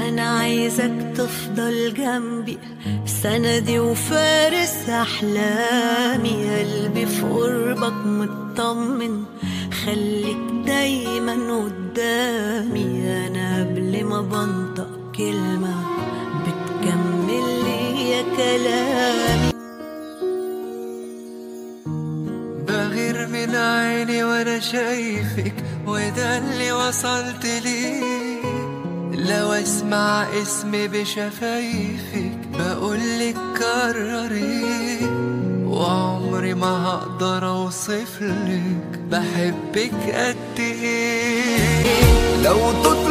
أنا عايزك تفضل جنبي، سندي وفارس أحلامي. قلبي في قربك مطمن، خليك دايما قدامي. أنا قبل ما بنطق كلمة بتكمل لي كلامي. بغير من عيني وانا شايفك، وده اللي وصلت ليه. لو اسمع اسمي بشفايفك بقولك كرري، وعمري ما هقدر اوصفلك بحبك قد ايه. لو